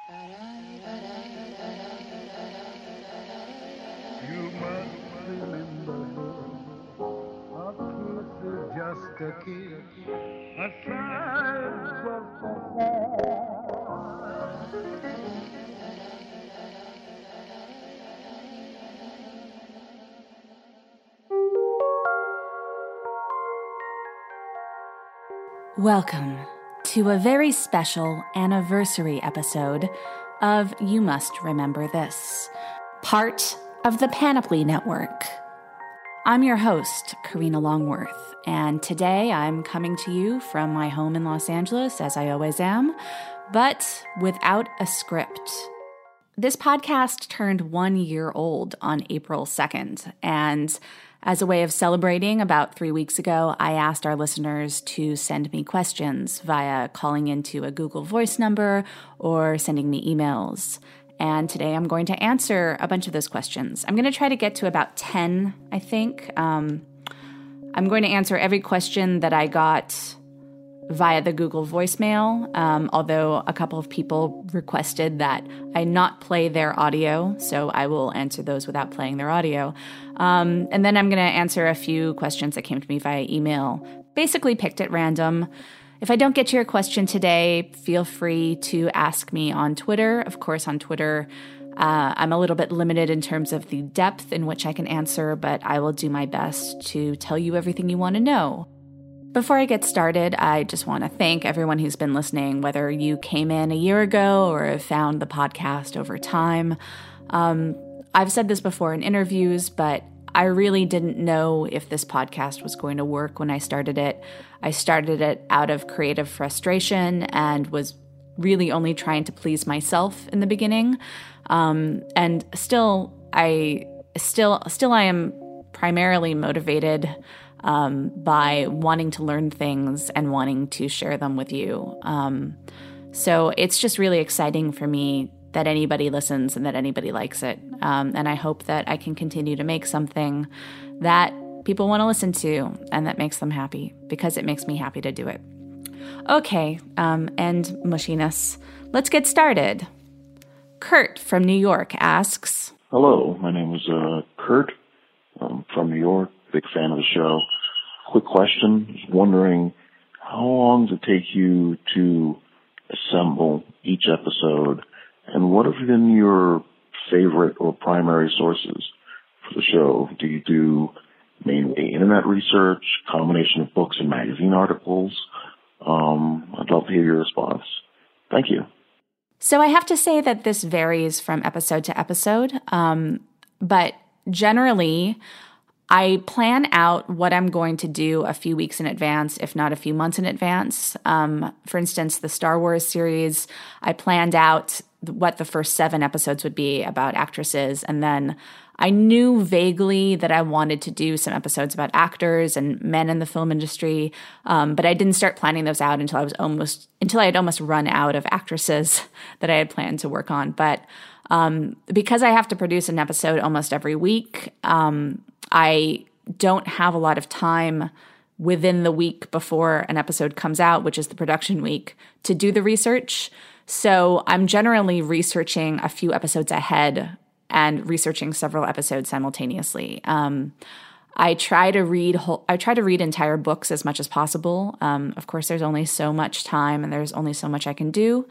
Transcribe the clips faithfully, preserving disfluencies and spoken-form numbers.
You must remember, a kiss is just a kiss, a sigh is just a Welcome to a very special anniversary episode of You Must Remember This, part of the Panoply Network. I'm your host, Karina Longworth, and today I'm coming to you from my home in Los Angeles, as I always am, but without a script. This podcast turned one year old on April second, and as a way of celebrating, about three weeks ago, I asked our listeners to send me questions via calling into a Google Voice number or sending me emails. And today I'm going to answer a bunch of those questions. I'm going to try to get to about ten, I think. Um, I'm going to answer every question that I got via the Google voicemail, um, although a couple of people requested that I not play their audio, so I will answer those without playing their audio. Um, and then I'm going to answer a few questions that came to me via email, basically picked at random. If I don't get to your question today, feel free to ask me on Twitter. Of course, on Twitter, uh, I'm a little bit limited in terms of the depth in which I can answer, but I will do my best to tell you everything you want to know. Before I get started, I just want to thank everyone who's been listening, whether you came in a year ago or have found the podcast over time. Um, I've said this before in interviews, but I really didn't know if this podcast was going to work when I started it. I started it out of creative frustration and was really only trying to please myself in the beginning. Um, and still, I still, still I am primarily motivated Um, by wanting to learn things and wanting to share them with you. Um, so it's just really exciting for me that anybody listens and that anybody likes it. Um, and I hope that I can continue to make something that people want to listen to and that makes them happy, because it makes me happy to do it. Okay, um, and mushiness, let's get started. Kurt from New York asks, Hello, my name is uh, Kurt um, from New York. Big fan of the show. Quick question. Just wondering, how long does it take you to assemble each episode? And what have been your favorite or primary sources for the show? Do you do mainly internet research, combination of books and magazine articles? Um, I'd love to hear your response. Thank you. So I have to say that this varies from episode to episode, um, but generally, I plan out what I'm going to do a few weeks in advance, if not a few months in advance. Um, for instance, the Star Wars series, I planned out what the first seven episodes would be about actresses, and then I knew vaguely that I wanted to do some episodes about actors and men in the film industry, um, but I didn't start planning those out until I was almost until I had almost run out of actresses that I had planned to work on. But um, because I have to produce an episode almost every week, um, I don't have a lot of time within the week before an episode comes out, which is the production week, to do the research. So I'm generally researching a few episodes ahead and researching several episodes simultaneously. Um, I try to read whole, I try to read entire books as much as possible. Um, of course, there's only so much time and there's only so much I can do.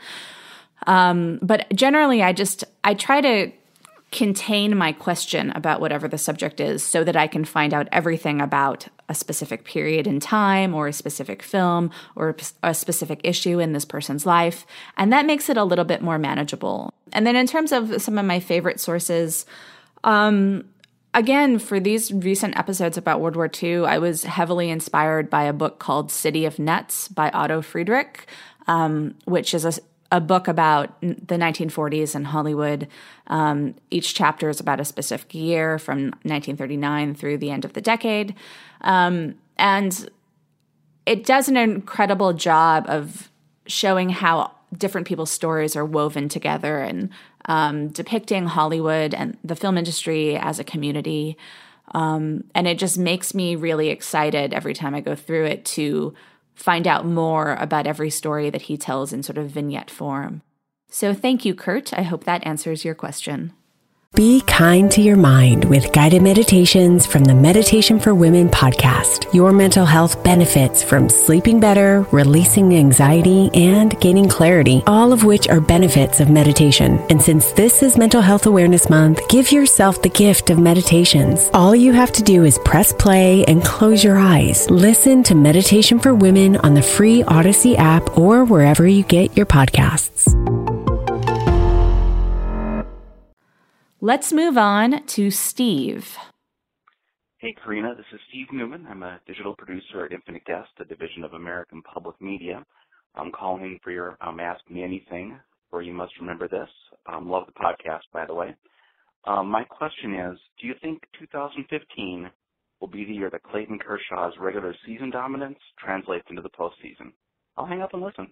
Um, but generally, I just I try to contain my question about whatever the subject is so that I can find out everything about a specific period in time or a specific film or a specific issue in this person's life. And that makes it a little bit more manageable. And then in terms of some of my favorite sources, um, again, for these recent episodes about World War Two, I was heavily inspired by a book called City of Nets by Otto Friedrich, um, which is a a book about the nineteen forties in Hollywood. Um, each chapter is about a specific year from nineteen thirty-nine through the end of the decade. Um, and it does an incredible job of showing how different people's stories are woven together and um, depicting Hollywood and the film industry as a community. Um, and it just makes me really excited every time I go through it to find out more about every story that he tells in sort of vignette form. So thank you, Kurt. I hope that answers your question. Be kind to your mind with guided meditations from the Meditation for Women podcast. Your mental health benefits from sleeping better, releasing anxiety, and gaining clarity, all of which are benefits of meditation. And since this is Mental Health Awareness Month, give yourself the gift of meditations. All you have to do is press play and close your eyes. Listen to Meditation for Women on the free Odyssey app or wherever you get your podcasts. Let's move on to Steve. Hey, Karina. This is Steve Newman. I'm a digital producer at Infinite Guest, a division of American Public Media. I'm calling for your um, Ask Me Anything, or You Must Remember This. Um, love the podcast, by the way. Um, my question is, do you think two thousand fifteen will be the year that Clayton Kershaw's regular season dominance translates into the postseason? I'll hang up and listen.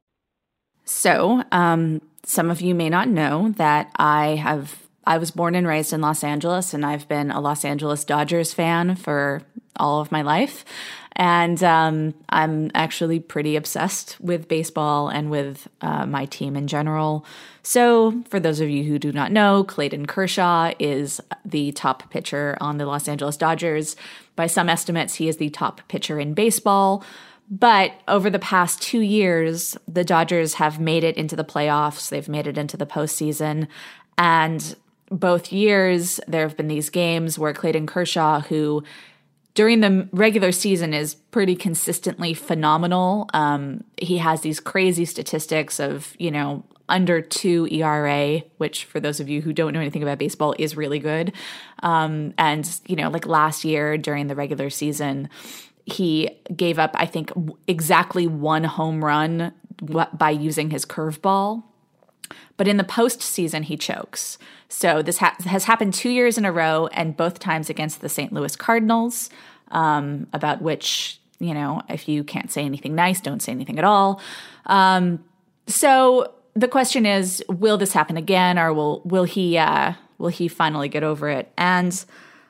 So, um, some of you may not know that I have I was born and raised in Los Angeles, and I've been a Los Angeles Dodgers fan for all of my life. And um, I'm actually pretty obsessed with baseball and with uh, my team in general. So for those of you who do not know, Clayton Kershaw is the top pitcher on the Los Angeles Dodgers. By some estimates, he is the top pitcher in baseball. But over the past two years, the Dodgers have made it into the playoffs. They've made it into the postseason. And both years, there have been these games where Clayton Kershaw, who during the regular season is pretty consistently phenomenal. Um, he has these crazy statistics of, you know, under two E R A, which for those of you who don't know anything about baseball is really good. Um, and, you know, like last year during the regular season, he gave up, I think, exactly one home run by using his curveball. But in the postseason, he chokes. So this ha- has happened two years in a row, and both times against the Saint Louis Cardinals, um, about which, you know, if you can't say anything nice, don't say anything at all. Um, so the question is, will this happen again, or will will he uh, will he finally get over it? And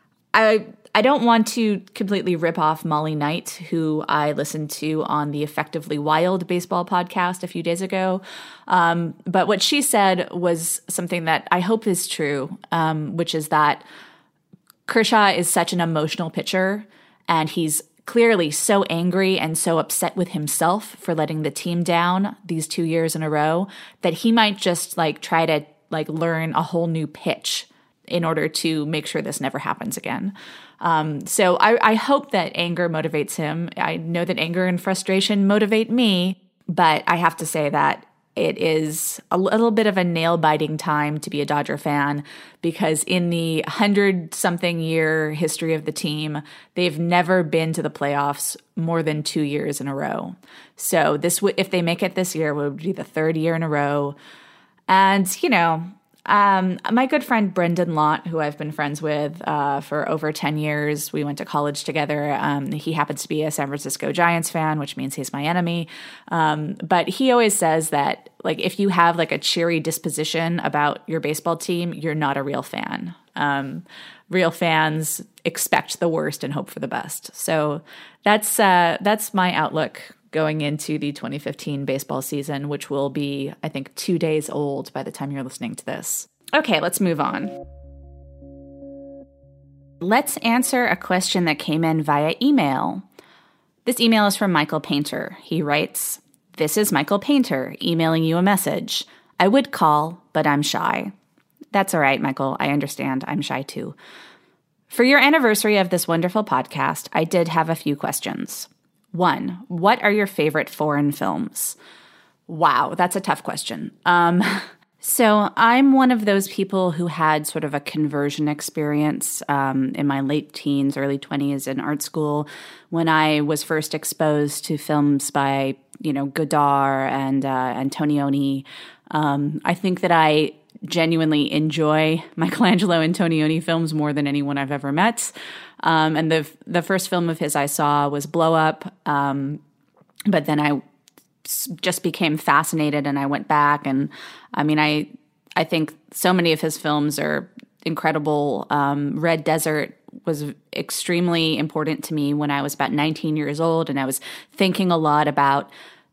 I I don't want to completely rip off Molly Knight, who I listened to on the Effectively Wild baseball podcast a few days ago. Um, but what she said was something that I hope is true, um, which is that Kershaw is such an emotional pitcher, and he's clearly so angry and so upset with himself for letting the team down these two years in a row that he might just like try to like learn a whole new pitch in order to make sure this never happens again. Um, so I, I hope that anger motivates him. I know that anger and frustration motivate me, but I have to say that it is a little bit of a nail-biting time to be a Dodger fan, because in the hundred-something year history of the team, they've never been to the playoffs more than two years in a row. So this, w- if they make it this year, would be the third year in a row. And, you know, Um, my good friend Brendan Lott, who I've been friends with uh, for over ten years, we went to college together. Um, he happens to be a San Francisco Giants fan, which means he's my enemy. Um, but he always says that, like, if you have like a cheery disposition about your baseball team, you're not a real fan. Um, real fans expect the worst and hope for the best. So that's uh, that's my outlook going into the twenty fifteen baseball season, which will be, I think, two days old by the time you're listening to this. Okay, let's move on. Let's answer a question that came in via email. This email is from Michael Painter. He writes, "This is Michael Painter emailing you a message. I would call, but I'm shy." That's all right, Michael. I understand. I'm shy too. For your anniversary of this wonderful podcast, I did have a few questions. One, what are your favorite foreign films? Wow, that's a tough question. Um, so I'm one of those people who had sort of a conversion experience um, in my late teens, early twenties in art school, when I was first exposed to films by, you know, Godard and uh, Antonioni. Um, I think that I genuinely enjoy Michelangelo Antonioni films more than anyone I've ever met. Um, and the the first film of his I saw was Blow Up, um, but then I just became fascinated, and I went back. And I mean, I I think so many of his films are incredible. Um, Red Desert was extremely important to me when I was about nineteen years old, and I was thinking a lot about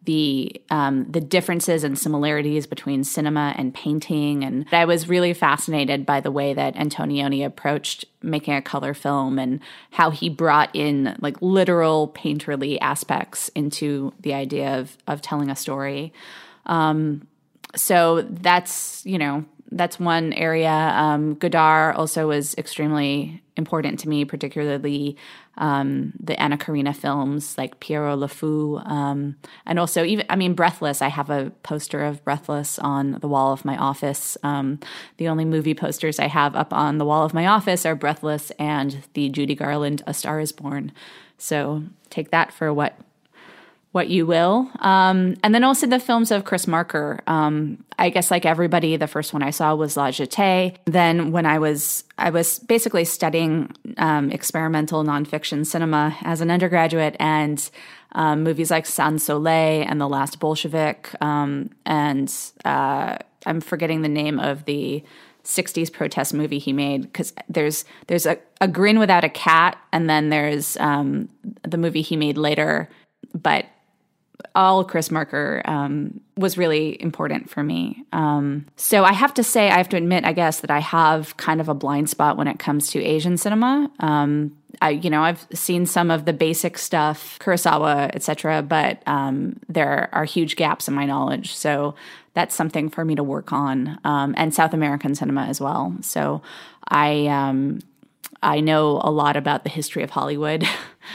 the um, the differences and similarities between cinema and painting. And I was really fascinated by the way that Antonioni approached making a color film and how he brought in like literal painterly aspects into the idea of of telling a story. Um, so that's, you know, that's one area. Um, Godard also was extremely important to me, particularly um, the Anna Karina films like Pierrot Le Fou. Um, and also even, I mean, Breathless. I have a poster of Breathless on the wall of my office. Um, the only movie posters I have up on the wall of my office are Breathless and the Judy Garland A Star is Born. So take that for what what you will. Um, and then also the films of Chris Marker. Um, I guess like everybody, the first one I saw was La Jetée. Then when I was, I was basically studying um, experimental nonfiction cinema as an undergraduate, and um, movies like Sans Soleil and The Last Bolshevik, um, and uh, I'm forgetting the name of the sixties protest movie he made, because there's there's a, a Grin Without a Cat, and then there's um, the movie he made later, but all Chris Marker um, was really important for me. Um, so I have to say, I have to admit, I guess, that I have kind of a blind spot when it comes to Asian cinema. Um, I, you know, I've seen some of the basic stuff, Kurosawa, et cetera, but um, there are huge gaps in my knowledge. So that's something for me to work on, um, and South American cinema as well. So I um, I know a lot about the history of Hollywood,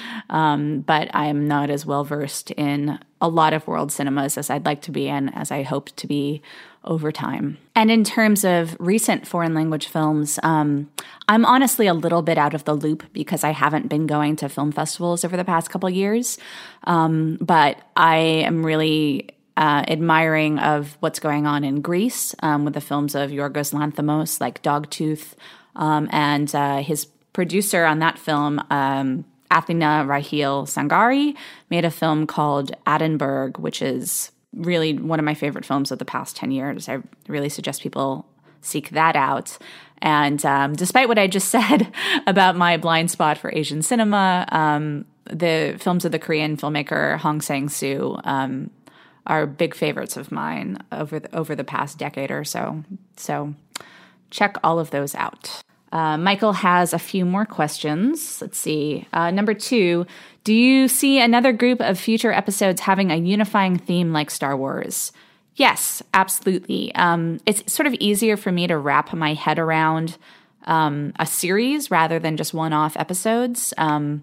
um, but I'm not as well versed in a lot of world cinemas as I'd like to be and as I hope to be over time. And in terms of recent foreign language films, um, I'm honestly a little bit out of the loop because I haven't been going to film festivals over the past couple of years. Um, but I am really uh, admiring of what's going on in Greece um, with the films of Yorgos Lanthimos, like Dogtooth, um, and uh, his producer on that film, um, Athina Rahil Sangari, made a film called Edinburgh, which is really one of my favorite films of the past ten years. I really suggest people seek that out. And um, despite what I just said about my blind spot for Asian cinema, um, the films of the Korean filmmaker Hong Sang-soo um, are big favorites of mine over the, over the past decade or so. So check all of those out. Uh, Michael has a few more questions. Let's see. Uh, number two, do you see another group of future episodes having a unifying theme like Star Wars? Yes, absolutely. Um, it's sort of easier for me to wrap my head around um, a series rather than just one-off episodes. Um,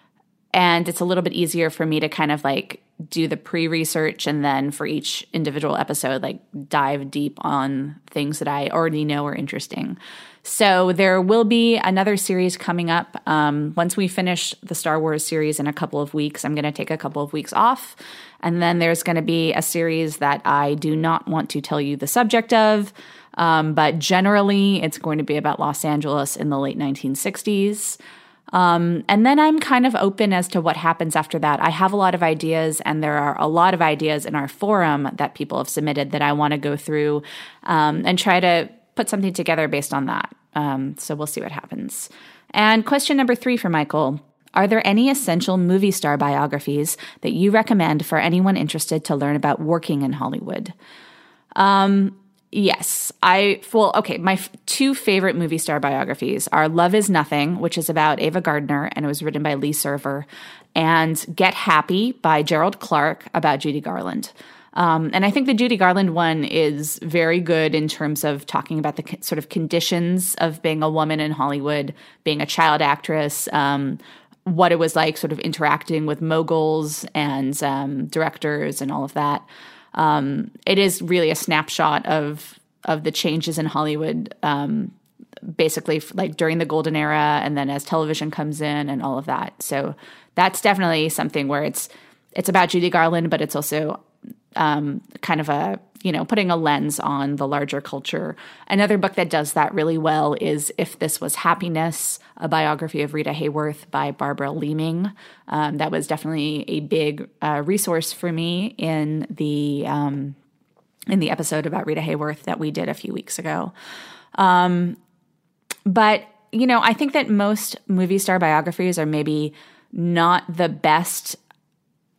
and it's a little bit easier for me to kind of like do the pre-research and then for each individual episode, like dive deep on things that I already know are interesting. So there will be another series coming up. Um, once we finish the Star Wars series in a couple of weeks, I'm going to take a couple of weeks off. And then there's going to be a series that I do not want to tell you the subject of. Um, but generally, it's going to be about Los Angeles in the late nineteen sixties. Um, and then I'm kind of open as to what happens after that. I have a lot of ideas, and there are a lot of ideas in our forum that people have submitted that I want to go through um, and try to put something together based on that. Um, so we'll see what happens. And question number three for Michael. Are there any essential movie star biographies that you recommend for anyone interested to learn about working in Hollywood? Um, yes. I, well, okay, my f- two favorite movie star biographies are Love is Nothing, which is about Ava Gardner, and it was written by Lee Server, and Get Happy by Gerald Clark about Judy Garland. Um, and I think the Judy Garland one is very good in terms of talking about the co- sort of conditions of being a woman in Hollywood, being a child actress, um, what it was like sort of interacting with moguls and um, directors and all of that. Um, it is really a snapshot of of the changes in Hollywood, um, basically like during the golden era and then as television comes in and all of that. So that's definitely something where it's it's about Judy Garland, but it's also Um, kind of a, you know, putting a lens on the larger culture. Another book that does that really well is If This Was Happiness, a biography of Rita Hayworth by Barbara Leeming. Um, that was definitely a big uh, resource for me in the um, in the episode about Rita Hayworth that we did a few weeks ago. Um, but, you know, I think that most movie star biographies are maybe not the best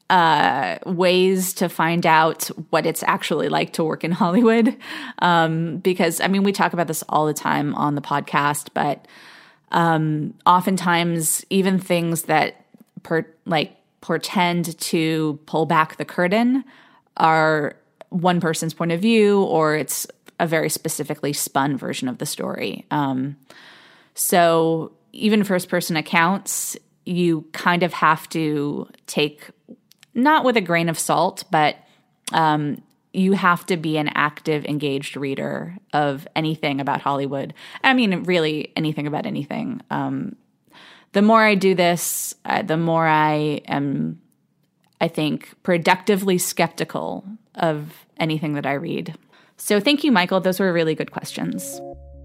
uh, ways to find out what it's actually like to work in Hollywood. Um, because, I mean, we talk about this all the time on the podcast, but um, oftentimes even things that per, like portend to pull back the curtain are one person's point of view, or it's a very specifically spun version of the story. Um, so even first-person accounts, you kind of have to take, not with a grain of salt, but um, you have to be an active, engaged reader of anything about Hollywood. I mean, really anything about anything. Um, the more I do this, uh, the more I am, I think, productively skeptical of anything that I read. So thank you, Michael. Those were really good questions.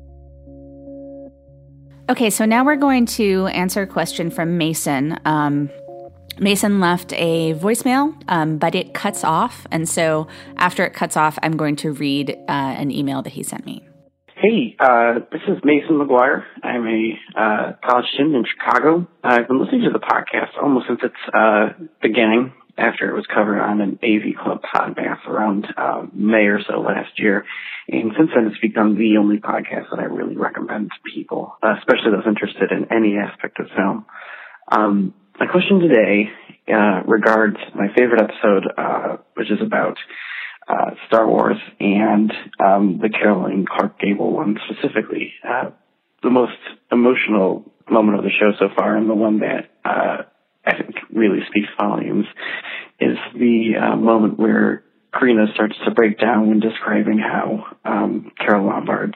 Okay, so now we're going to answer a question from Mason. Um, Mason left a voicemail, um, but it cuts off. And so after it cuts off, I'm going to read uh, an email that he sent me. Hey, uh, this is Mason McGuire. I'm a uh, college student in Chicago. I've been listening to the podcast almost since its uh, beginning, after it was covered on an A V Club podcast around uh, May or so last year. And since then, it's become the only podcast that I really recommend to people, uh, especially those interested in any aspect of film. Um, my question today uh, regards my favorite episode, uh, which is about uh, Star Wars and um, the Caroline Clark Gable one specifically. Uh, the most emotional moment of the show so far, and the one that uh, I think really speaks volumes, is the uh, moment where Karina starts to break down when describing how um, Carole Lombard's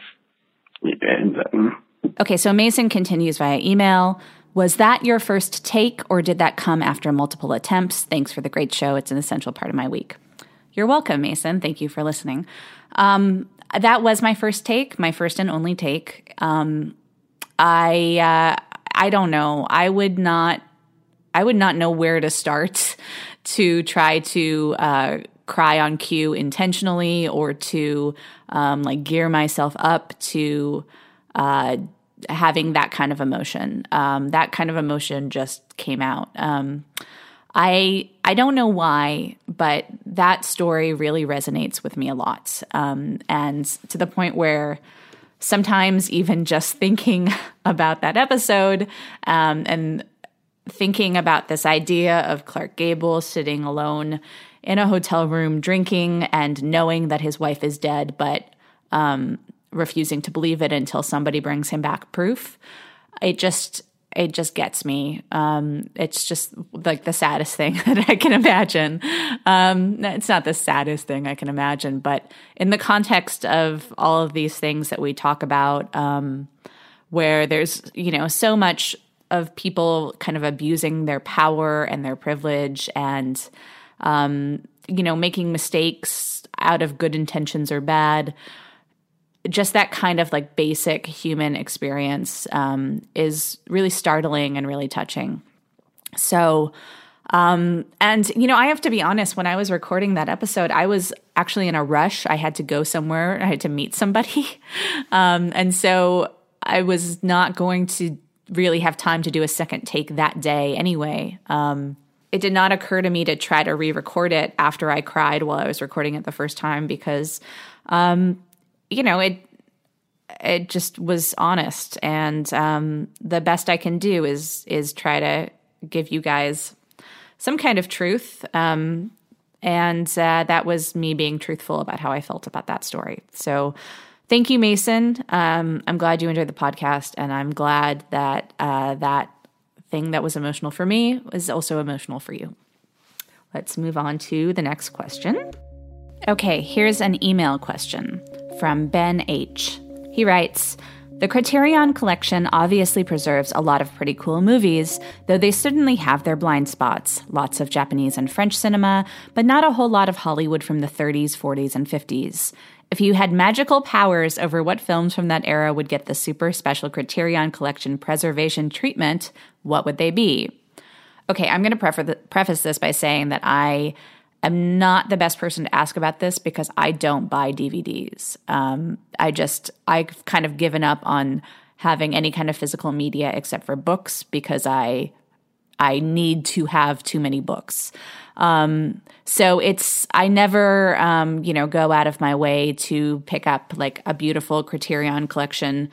and um, Okay, so Mason continues via email. Was that your first take, or did that come after multiple attempts? Thanks for the great show. It's an essential part of my week. You're welcome, Mason. Thank you for listening. Um, that was my first take, my first and only take. Um, I uh, I don't know. I would not. I would not know where to start to try to uh, cry on cue intentionally, or to um, like gear myself up to uh, having that kind of emotion. Um, that kind of emotion just came out. Um, I I don't know why, but that story really resonates with me a lot, um, and to the point where sometimes even just thinking about that episode um, and thinking about this idea of Clark Gable sitting alone in a hotel room drinking and knowing that his wife is dead, but um, refusing to believe it until somebody brings him back proof. It just it just gets me. Um, it's just like the saddest thing that I can imagine. Um, it's not the saddest thing I can imagine, but in the context of all of these things that we talk about, um, where there's, you know, so much of people kind of abusing their power and their privilege and, um, you know, making mistakes out of good intentions or bad. Just that kind of like basic human experience um, is really startling and really touching. So, um, and, you know, I have to be honest, when I was recording that episode, I was actually in a rush. I had to go somewhere. I had to meet somebody. um, and so I was not going to really have time to do a second take that day anyway. Um, it did not occur to me to try to re-record it after I cried while I was recording it the first time because, um, you know, it it just was honest, and um, the best I can do is is try to give you guys some kind of truth, um, and uh, that was me being truthful about how I felt about that story. So thank you, Mason. Um, I'm glad you enjoyed the podcast, and I'm glad that uh, that thing that was emotional for me was also emotional for you. Let's move on to the next question. Okay, here's an email question from Ben H. He writes, the Criterion Collection obviously preserves a lot of pretty cool movies, though they certainly have their blind spots. Lots of Japanese and French cinema, but not a whole lot of Hollywood from the thirties, forties, and fifties. If you had magical powers over what films from that era would get the super special Criterion Collection preservation treatment, what would they be? Okay, I'm going to preface this by saying that I am not the best person to ask about this because I don't buy D V Ds. Um, I just, I've kind of given up on having any kind of physical media except for books because I I need to have too many books. Um, so it's, I never, um, you know, go out of my way to pick up like a beautiful Criterion Collection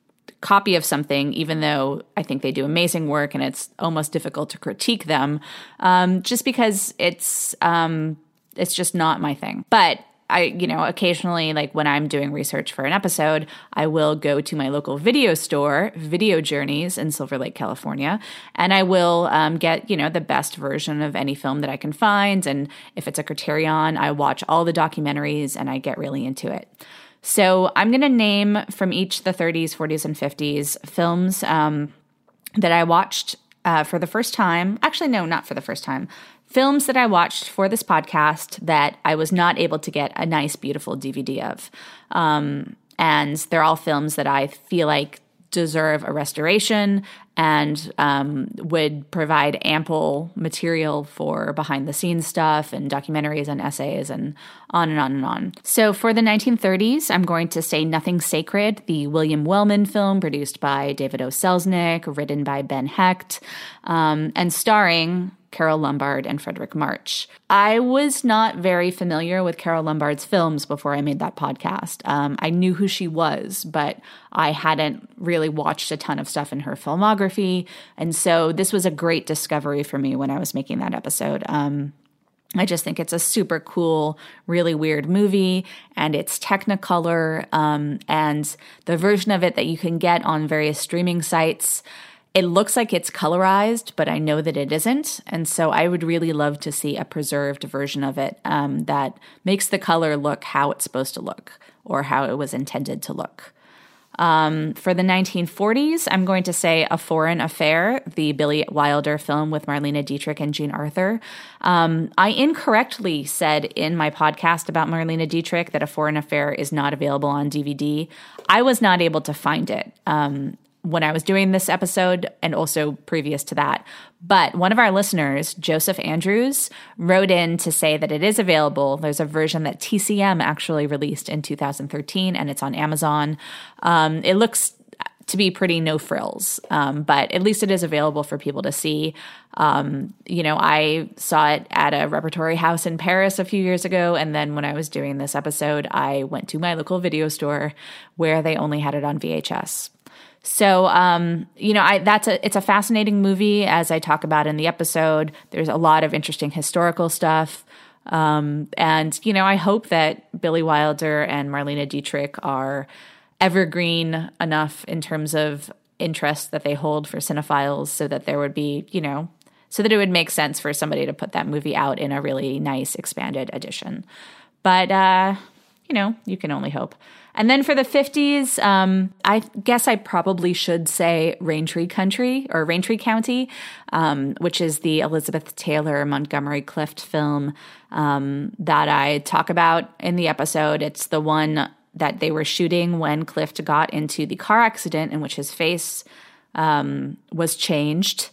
copy of something, even though I think they do amazing work and it's almost difficult to critique them, um, just because it's, um, it's just not my thing. But I, you know, occasionally, like when I'm doing research for an episode, I will go to my local video store, Video Journeys in Silver Lake, California, and I will um, get, you know, the best version of any film that I can find. And if it's a Criterion, I watch all the documentaries and I get really into it. So I'm going to name from each the thirties, forties, and fifties films um, that I watched uh, for the first time. Actually, no, not for the first time. Films that I watched for this podcast that I was not able to get a nice, beautiful D V D of. Um, and they're all films that I feel like deserve a restoration and um, would provide ample material for behind-the-scenes stuff and documentaries and essays and on and on and on. So for the nineteen thirties, I'm going to say Nothing Sacred, the William Wellman film produced by David O. Selznick, written by Ben Hecht, um, and starring Carole Lombard and Frederick March. I was not very familiar with Carole Lombard's films before I made that podcast. Um, I knew who she was, but I hadn't really watched a ton of stuff in her filmography. And so this was a great discovery for me when I was making that episode. Um, I just think it's a super cool, really weird movie, and it's Technicolor, um, and the version of it that you can get on various streaming sites, it looks like it's colorized, but I know that it isn't. And so I would really love to see a preserved version of it um, that makes the color look how it's supposed to look or how it was intended to look. Um, for the nineteen forties, I'm going to say A Foreign Affair, the Billy Wilder film with Marlene Dietrich and Jean Arthur. Um, I incorrectly said in my podcast about Marlene Dietrich that A Foreign Affair is not available on D V D. I was not able to find it. Um, when I was doing this episode and also previous to that. But one of our listeners, Joseph Andrews, wrote in to say that it is available. There's a version that T C M actually released in two thousand thirteen, and it's on Amazon. Um, it looks to be pretty no frills, um, but at least it is available for people to see. Um, you know, I saw it at a repertory house in Paris a few years ago, and then when I was doing this episode, I went to my local video store where they only had it on V H S. So, um, you know, I, that's a, it's a fascinating movie, as I talk about in the episode. There's a lot of interesting historical stuff. Um, and, you know, I hope that Billy Wilder and Marlene Dietrich are evergreen enough in terms of interest that they hold for cinephiles so that there would be, you know, so that it would make sense for somebody to put that movie out in a really nice expanded edition. But, uh, you know, you can only hope. And then for the fifties, um, I guess I probably should say Raintree Country or Raintree County, um, which is the Elizabeth Taylor Montgomery Clift film um, that I talk about in the episode. It's the one that they were shooting when Clift got into the car accident in which his face um, was changed.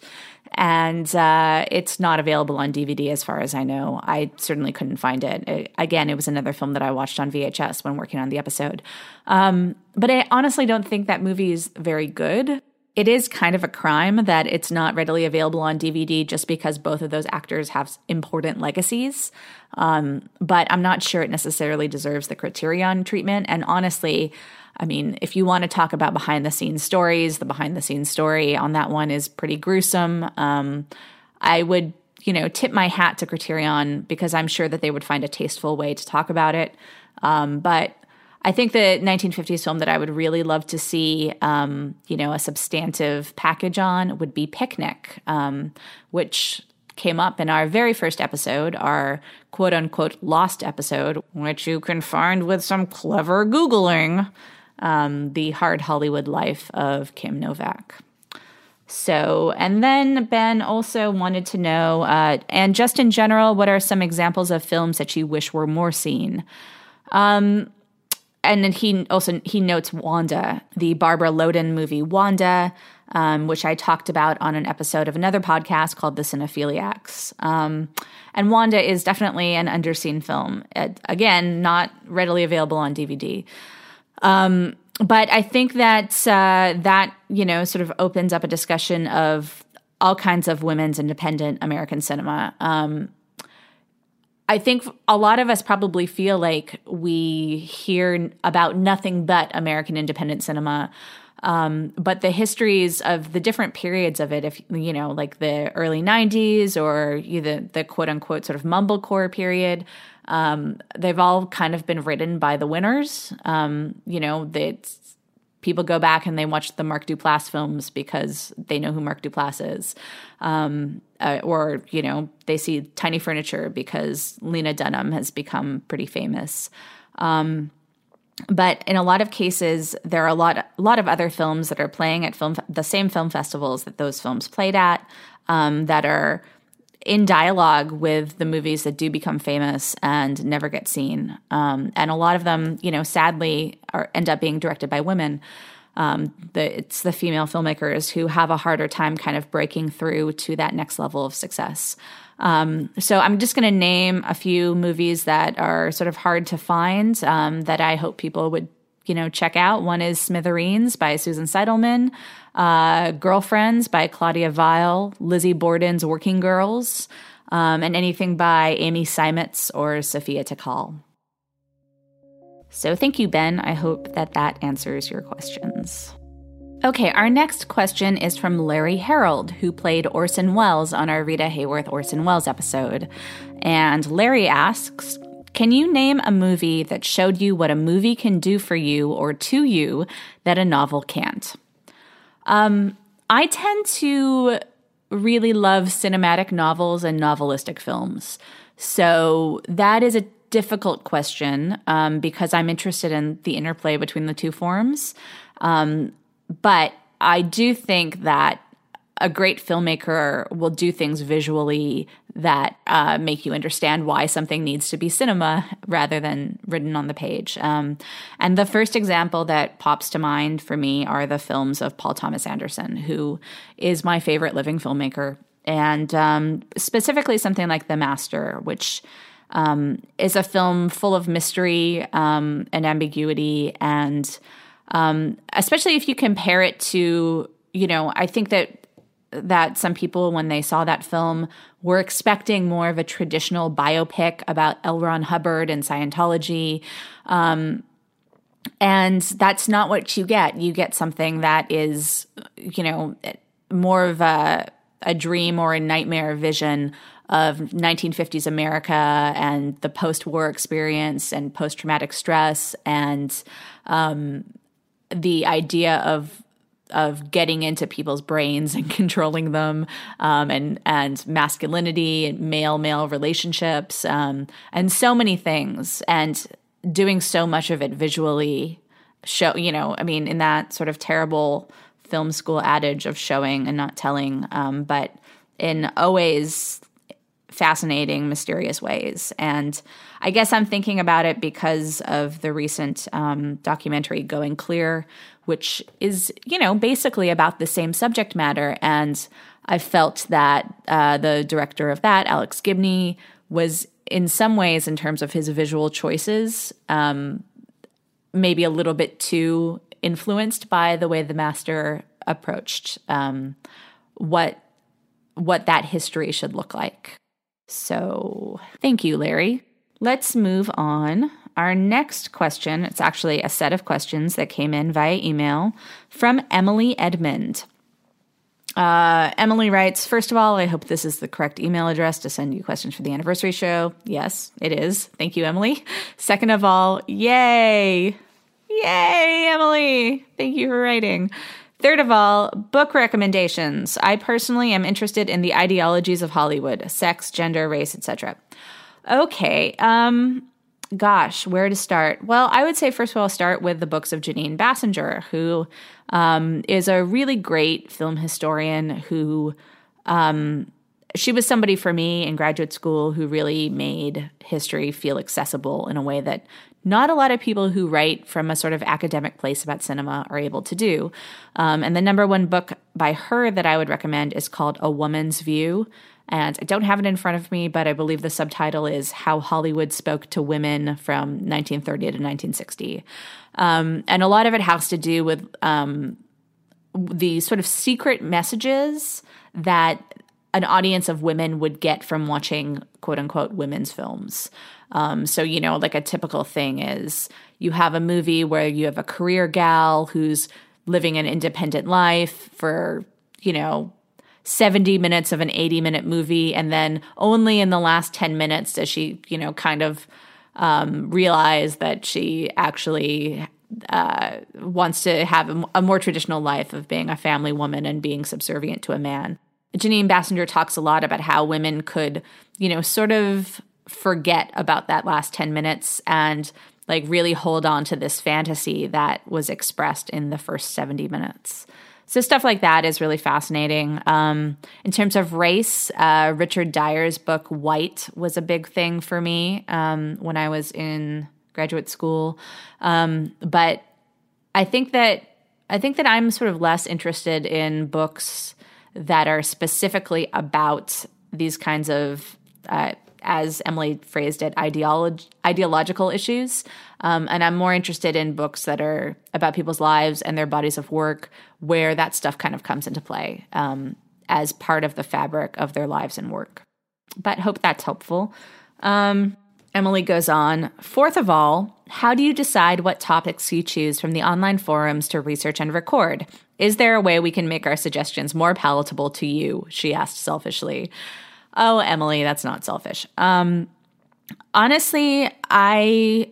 And uh, it's not available on D V D as far as I know. I certainly couldn't find it. it. Again, it was another film that I watched on V H S when working on the episode. Um, but I honestly don't think that movie is very good. It is kind of a crime that it's not readily available on D V D just because both of those actors have important legacies. Um, but I'm not sure it necessarily deserves the Criterion treatment. And honestly, I mean, if you want to talk about behind-the-scenes stories, the behind-the-scenes story on that one is pretty gruesome. Um, I would, you know, tip my hat to Criterion because I'm sure that they would find a tasteful way to talk about it. Um, but I think the nineteen fifties film that I would really love to see, um, you know, a substantive package on would be Picnic, um, which came up in our very first episode, our quote-unquote lost episode, which you can find with some clever Googling. Um, the Hard Hollywood Life of Kim Novak. So, and then Ben also wanted to know, uh, and just in general, what are some examples of films that you wish were more seen? Um, and then he also, he notes Wanda, the Barbara Loden movie Wanda, um, which I talked about on an episode of another podcast called The Cinephiliacs. Um, and Wanda is definitely an underseen film. It, again, not readily available on D V D. Um, but I think that, uh, that, you know, sort of opens up a discussion of all kinds of women's independent American cinema. Um, I think a lot of us probably feel like we hear about nothing but American independent cinema. Um, but the histories of the different periods of it, if you know, like the early nineties or the, the quote unquote sort of mumblecore period, um, they've all kind of been written by the winners. Um, you know, that people go back and they watch the Mark Duplass films because they know who Mark Duplass is. Um, uh, or, you know, they see Tiny Furniture because Lena Dunham has become pretty famous. Um, But in a lot of cases, there are a lot, a lot of other films that are playing at film, the same film festivals that those films played at, um, that are in dialogue with the movies that do become famous and never get seen. Um, and a lot of them, you know, sadly, are end up being directed by women. Um, the, it's the female filmmakers who have a harder time kind of breaking through to that next level of success. Um, so I'm just going to name a few movies that are sort of hard to find, um, that I hope people would, you know, check out. One is Smithereens by Susan Seidelman, uh, Girlfriends by Claudia Weil, Lizzie Borden's Working Girls, um, and anything by Amy Seimetz or Sophia Takal. So thank you, Ben. I hope that that answers your questions. Okay, our next question is from Larry Harold, who played Orson Welles on our Rita Hayworth Orson Welles episode. And Larry asks, can you name a movie that showed you what a movie can do for you or to you that a novel can't? Um, I tend to really love cinematic novels and novelistic films. So that is a difficult question um, because I'm interested in the interplay between the two forms. Um But I do think that a great filmmaker will do things visually that uh, make you understand why something needs to be cinema rather than written on the page. Um, and the first example that pops to mind for me are the films of Paul Thomas Anderson, who is my favorite living filmmaker. And um, specifically something like The Master, which um, is a film full of mystery um, and ambiguity, and Um, especially if you compare it to, you know, I think that that some people, when they saw that film, were expecting more of a traditional biopic about L. Ron Hubbard and Scientology. Um, and that's not what you get. You get something that is, you know, more of a, a dream or a nightmare vision of nineteen fifties America and the post-war experience and post-traumatic stress and um the idea of of getting into people's brains and controlling them, um, and and masculinity and male male relationships, um, and so many things, and doing so much of it visually. Show you know, I mean, in that sort of terrible film school adage of showing and not telling, um, but in always fascinating, mysterious ways. And I guess I'm thinking about it because of the recent um, documentary Going Clear, which is, you know, basically about the same subject matter. And I felt that uh, the director of that, Alex Gibney, was in some ways, in terms of his visual choices, um, maybe a little bit too influenced by the way The Master approached um, what what that history should look like. So thank you, Larry. Let's move on. Our next question, it's actually a set of questions that came in via email from Emily Edmond. Uh, Emily writes, first of all, I hope this is the correct email address to send you questions for the anniversary show. Yes, it is. Thank you, Emily. Second of all, yay. Yay, Emily. Thank you for writing. Third of all, book recommendations. I personally am interested in the ideologies of Hollywood, sex, gender, race, et cetera. Okay, um, gosh, where to start? Well, I would say, first of all, start with the books of Janine Bassinger, who um, is a really great film historian who, um, she was somebody for me in graduate school who really made history feel accessible in a way that not a lot of people who write from a sort of academic place about cinema are able to do. Um, and the number one book by her that I would recommend is called A Woman's View. And I don't have it in front of me, but I believe the subtitle is How Hollywood Spoke to Women from nineteen thirty to nineteen sixty. Um, and a lot of it has to do with um, the sort of secret messages that an audience of women would get from watching quote unquote women's films. Um, so, you know, like a typical thing is you have a movie where you have a career gal who's living an independent life for, you know, seventy minutes of an eighty minute movie. And then only in the last ten minutes does she, you know, kind of um, realize that she actually uh, wants to have a, a more traditional life of being a family woman and being subservient to a man. Janine Bassinger talks a lot about how women could, you know, sort of forget about that last ten minutes and like really hold on to this fantasy that was expressed in the first seventy minutes. So stuff like that is really fascinating. Um, in terms of race, uh, Richard Dyer's book White was a big thing for me um, when I was in graduate school. Um, but I think that I think that I'm sort of less interested in books that are specifically about these kinds of, uh, as Emily phrased it, ideolog- ideological issues. Um, and I'm more interested in books that are about people's lives and their bodies of work, where that stuff kind of comes into play um, as part of the fabric of their lives and work. But hope that's helpful. Um, Emily goes on, fourth of all, how do you decide what topics you choose from the online forums to research and record? Is there a way we can make our suggestions more palatable to you? She asked selfishly. Oh, Emily, that's not selfish. Um, honestly, I,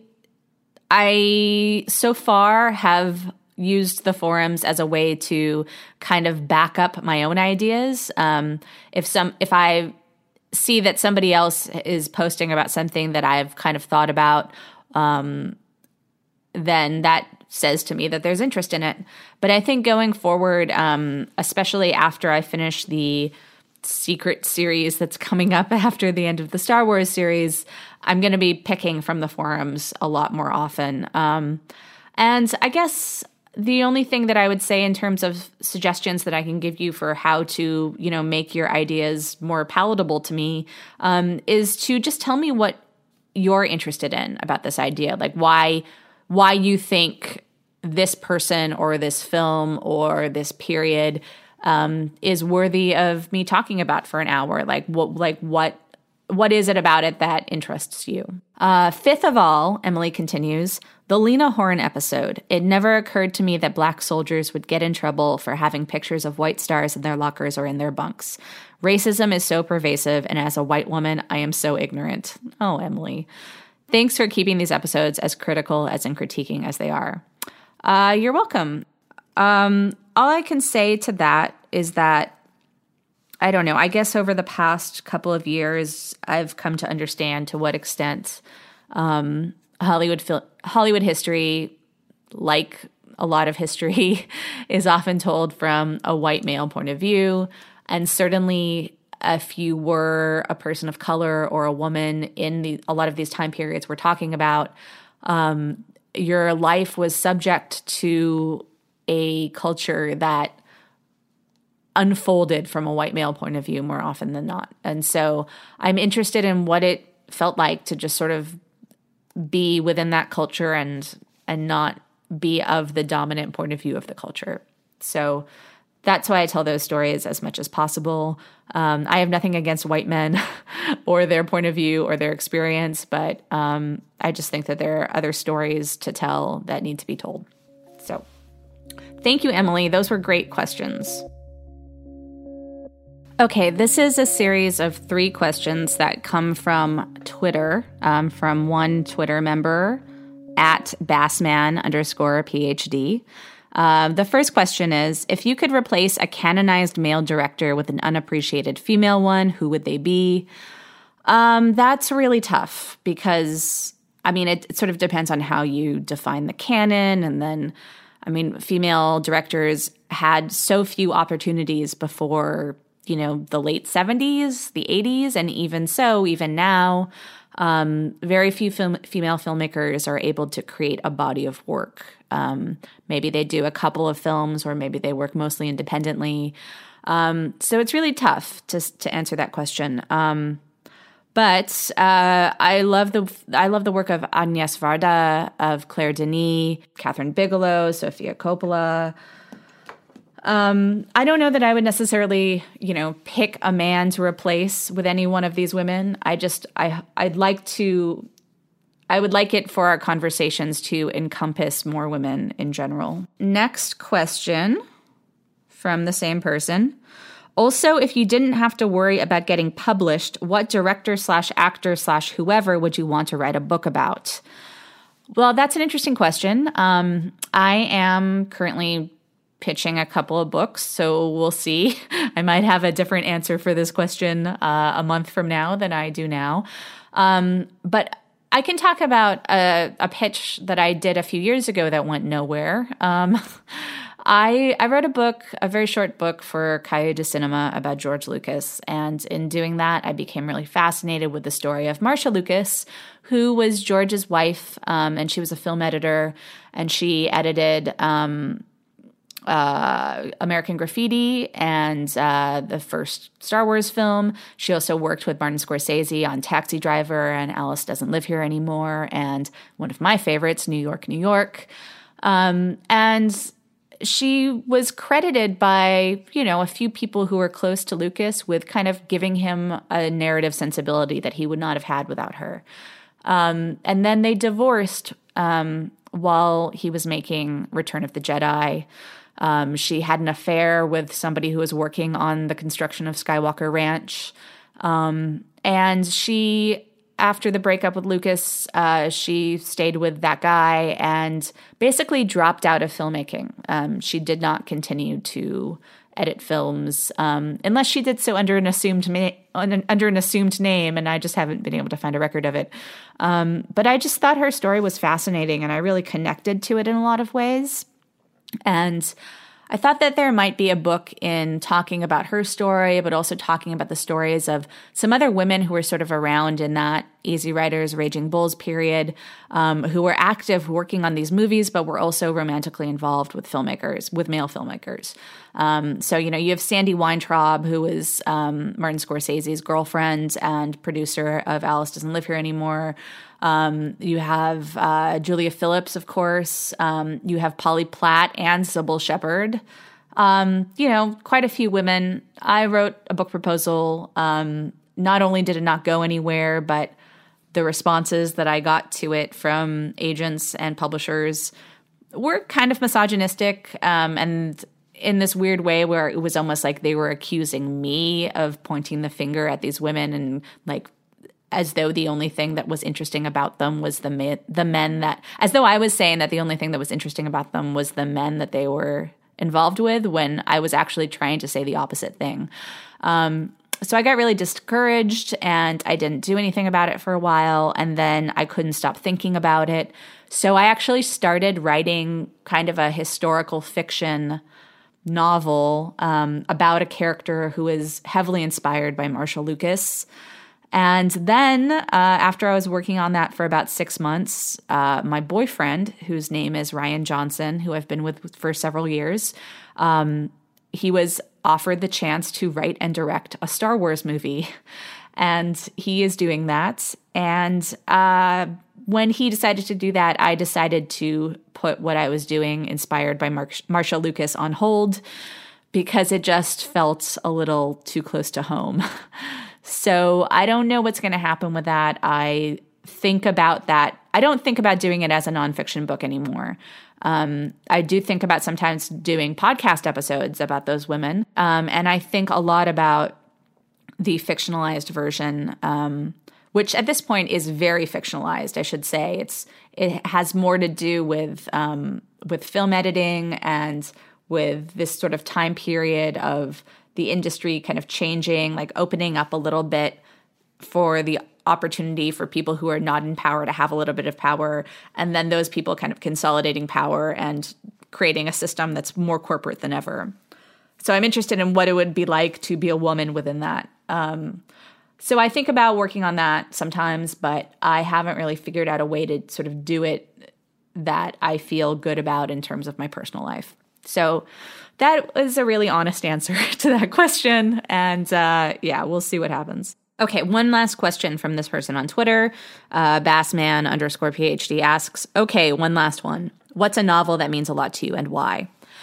I so far have used the forums as a way to kind of back up my own ideas. Um, if some, if I see that somebody else is posting about something that I've kind of thought about, um, then that says to me that there's interest in it. But I think going forward, um, especially after I finish the secret series that's coming up after the end of the Star Wars series, I'm going to be picking from the forums a lot more often. Um, and I guess the only thing that I would say in terms of suggestions that I can give you for how to, you know, make your ideas more palatable to me um, is to just tell me what you're interested in about this idea, like why why you think this person or this film or this period um, is worthy of me talking about for an hour. Like what, like what, what is it about it that interests you? Uh, fifth of all, Emily continues, the Lena Horne episode. It never occurred to me that black soldiers would get in trouble for having pictures of white stars in their lockers or in their bunks. Racism is so pervasive, and as a white woman, I am so ignorant. Oh, Emily. Thanks for keeping these episodes as critical as in critiquing as they are. Uh, you're welcome. Um, all I can say to that is that, I don't know, I guess over the past couple of years, I've come to understand to what extent um, Hollywood fil- Hollywood history, like a lot of history, is often told from a white male point of view. And certainly if you were a person of color or a woman in the, a lot of these time periods we're talking about, um, your life was subject to a culture that unfolded from a white male point of view more often than not. And so I'm interested in what it felt like to just sort of be within that culture and and not be of the dominant point of view of the culture. So that's why I tell those stories as much as possible. Um, I have nothing against white men or their point of view or their experience, but um, I just think that there are other stories to tell that need to be told. So thank you, Emily. Those were great questions. Okay, this is a series of three questions that come from Twitter, um, from one Twitter member, at Bassman underscore PhD. Uh, the first question is, if you could replace a canonized male director with an unappreciated female one, who would they be? Um, that's really tough because, I mean, it, it sort of depends on how you define the canon. And then, I mean, female directors had so few opportunities before, you know, the late seventies, the eighties, and even so, even now, um, very few film, female filmmakers are able to create a body of work. Um, maybe they do a couple of films, or maybe they work mostly independently. Um, so it's really tough to to answer that question. Um, but uh, I love the I love the work of Agnes Varda, of Claire Denis, Catherine Bigelow, Sofia Coppola. Um, I don't know that I would necessarily, you know, pick a man to replace with any one of these women. I just, I, I'd like to, I would like it for our conversations to encompass more women in general. Next question from the same person. Also, if you didn't have to worry about getting published, what director slash actor slash whoever would you want to write a book about? Well, that's an interesting question. Um, I am currently pitching a couple of books, so we'll see. I might have a different answer for this question uh, a month from now than I do now. Um, but I can talk about a, a pitch that I did a few years ago that went nowhere. Um, I, I wrote a book, a very short book for Cahiers du Cinema about George Lucas. And in doing that, I became really fascinated with the story of Marcia Lucas, who was George's wife, um, and she was a film editor, and she edited um, uh, American Graffiti and uh, the first Star Wars film. She also worked with Martin Scorsese on Taxi Driver and Alice Doesn't Live Here Anymore, and one of my favorites, New York, New York. Um, and she was credited by, you know, a few people who were close to Lucas with kind of giving him a narrative sensibility that he would not have had without her. Um, and then they divorced um, while he was making Return of the Jedi. Um, she had an affair with somebody who was working on the construction of Skywalker Ranch. Um, and she, after the breakup with Lucas, uh, she stayed with that guy and basically dropped out of filmmaking. Um, she did not continue to edit films um, unless she did so under an assumed ma- under an assumed name, and I just haven't been able to find a record of it. Um, but I just thought her story was fascinating, and I really connected to it in a lot of ways. And I thought that there might be a book in talking about her story, but also talking about the stories of some other women who were sort of around in that Easy Riders, Raging Bulls period, um, who were active working on these movies, but were also romantically involved with filmmakers, with male filmmakers. Um, so, you know, you have Sandy Weintraub, who was um, Martin Scorsese's girlfriend and producer of Alice Doesn't Live Here Anymore. Um, you have uh, Julia Phillips, of course. Um, you have Polly Platt and Sybil Shepherd. Um, you know, quite a few women. I wrote a book proposal. Um, not only did it not go anywhere, but the responses that I got to it from agents and publishers were kind of misogynistic, um, and in this weird way where it was almost like they were accusing me of pointing the finger at these women and like as though the only thing that was interesting about them was the ma- the men that, as though I was saying that the only thing that was interesting about them was the men that they were involved with, when I was actually trying to say the opposite thing. Um, so I got really discouraged and I didn't do anything about it for a while, and then I couldn't stop thinking about it. So I actually started writing kind of a historical fiction novel um, about a character who is heavily inspired by Marcia Lucas. And then uh, after I was working on that for about six months, uh, my boyfriend, whose name is Ryan Johnson, who I've been with for several years, um, he was offered the chance to write and direct a Star Wars movie. And he is doing that. And uh, when he decided to do that, I decided to put what I was doing, inspired by Mar- Marcia Lucas, on hold because it just felt a little too close to home. So I don't know what's going to happen with that. I think about that. I don't think about doing it as a nonfiction book anymore. Um, I do think about sometimes doing podcast episodes about those women. Um, and I think a lot about the fictionalized version, um, which at this point is very fictionalized, I should say. It's it has more to do with um, with film editing and with this sort of time period of the industry kind of changing, like opening up a little bit for the opportunity for people who are not in power to have a little bit of power, and then those people kind of consolidating power and creating a system that's more corporate than ever. So I'm interested in what it would be like to be a woman within that. Um, so I think about working on that sometimes, but I haven't really figured out a way to sort of do it that I feel good about in terms of my personal life. So that was a really honest answer to that question. And uh, yeah, we'll see what happens. Okay, one last question from this person on Twitter. Uh, Bassman underscore PhD asks, okay, one last one. What's a novel that means a lot to you and why?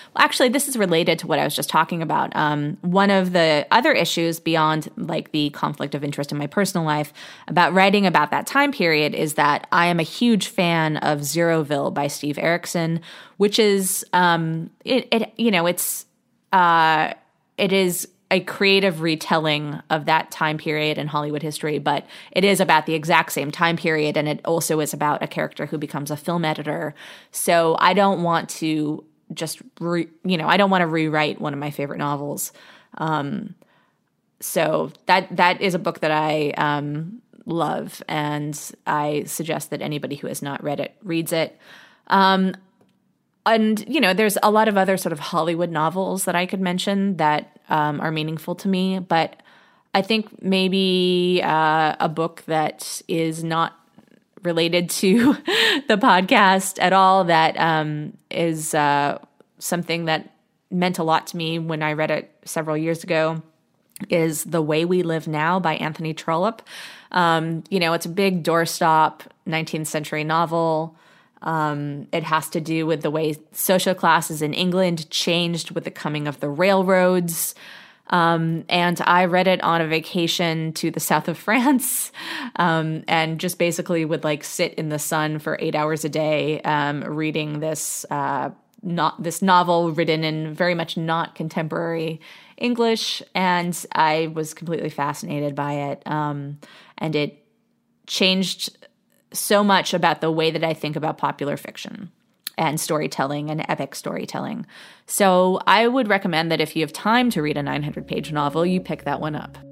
well, actually, this is related to what I was just talking about. Um, one of the other issues beyond like the conflict of interest in my personal life about writing about that time period is that I am a huge fan of Zeroville by Steve Erickson, which is, um, it, it you know, it's, uh, it is a creative retelling of that time period in Hollywood history, but it is about the exact same time period, and it also is about a character who becomes a film editor. So I don't want to just, re, you know, I don't want to rewrite one of my favorite novels. Um, so that that is a book that I um, love, and I suggest that anybody who has not read it reads it. Um, And, you know, there's a lot of other sort of Hollywood novels that I could mention that um, are meaningful to me. But I think maybe uh, a book that is not related to the podcast at all, that um, is uh, something that meant a lot to me when I read it several years ago, is The Way We Live Now by Anthony Trollope. Um, you know, it's a big doorstop nineteenth century novel. Um, it has to do with the way social classes in England changed with the coming of the railroads. Um, and I read it on a vacation to the south of France, um, and just basically would like sit in the sun for eight hours a day, um, reading this, uh, not this novel written in very much not contemporary English. And I was completely fascinated by it. Um, and it changed so much about the way that I think about popular fiction and storytelling and epic storytelling. So I would recommend that if you have time to read a nine hundred page novel, you pick that one up.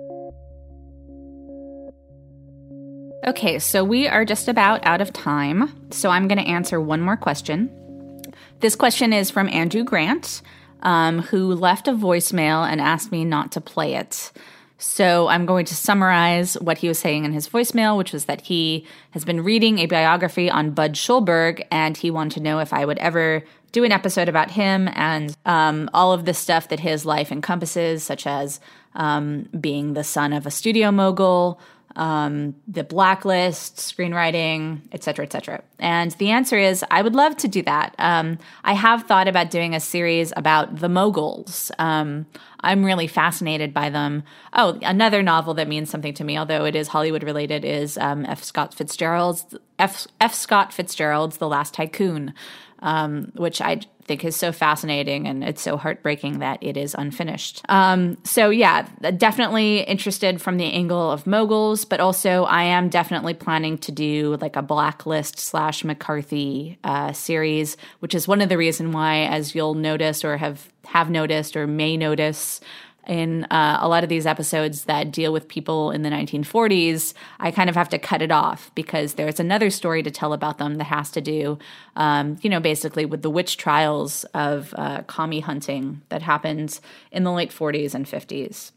Okay, so we are just about out of time, so I'm going to answer one more question. This question is from Andrew Grant, um, who left a voicemail and asked me not to play it. So I'm going to summarize what he was saying in his voicemail, which was that he has been reading a biography on Bud Schulberg, and he wanted to know if I would ever do an episode about him and um, all of the stuff that his life encompasses, such as um, being the son of a studio mogul, um, the Blacklist, screenwriting, et cetera, et cetera. And the answer is, I would love to do that. Um, I have thought about doing a series about the moguls. Um, I'm really fascinated by them. Oh, another novel that means something to me, although it is Hollywood related, is um, F. Scott Fitzgerald's F. F. Scott Fitzgerald's The Last Tycoon, um, which I think is so fascinating, and it's so heartbreaking that it is unfinished. Um, so yeah, definitely interested from the angle of moguls, but also I am definitely planning to do like a Blacklist slash McCarthy uh, series, which is one of the reasons why, as you'll notice or have have noticed or may notice in uh, a lot of these episodes that deal with people in the nineteen forties, I kind of have to cut it off because there's another story to tell about them that has to do, um, you know, basically with the witch trials of uh, commie hunting that happened in the late forties and fifties.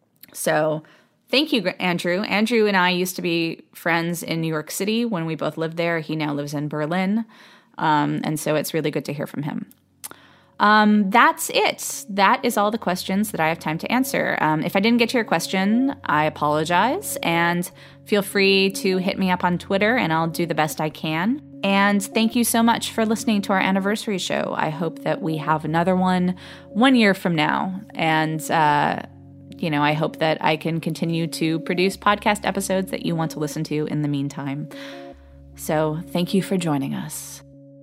So thank you, Andrew. Andrew and I used to be friends in New York City when we both lived there. He now lives in Berlin. Um, and so it's really good to hear from him. Um, that's it. That is all the questions that I have time to answer. Um, if I didn't get to your question, I apologize, and feel free to hit me up on Twitter and I'll do the best I can. And thank you so much for listening to our anniversary show. I hope that we have another one one year from now. And, uh, you know, I hope that I can continue to produce podcast episodes that you want to listen to in the meantime. So thank you for joining us.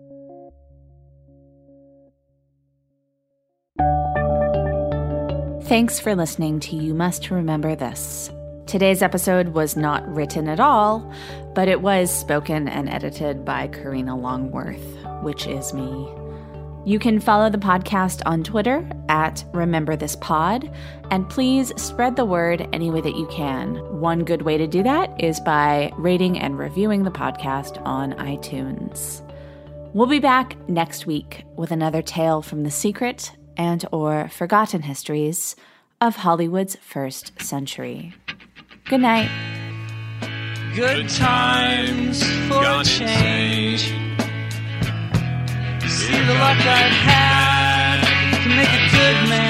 Thanks for listening to You Must Remember This. Today's episode was not written at all, but it was spoken and edited by Karina Longworth, which is me. You can follow the podcast on Twitter at Remember This Pod, and please spread the word any way that you can. One good way to do that is by rating and reviewing the podcast on iTunes. We'll be back next week with another tale from the secret and or forgotten histories of Hollywood's first century. Good night. Good times for a change. See the luck I've had to make a good man.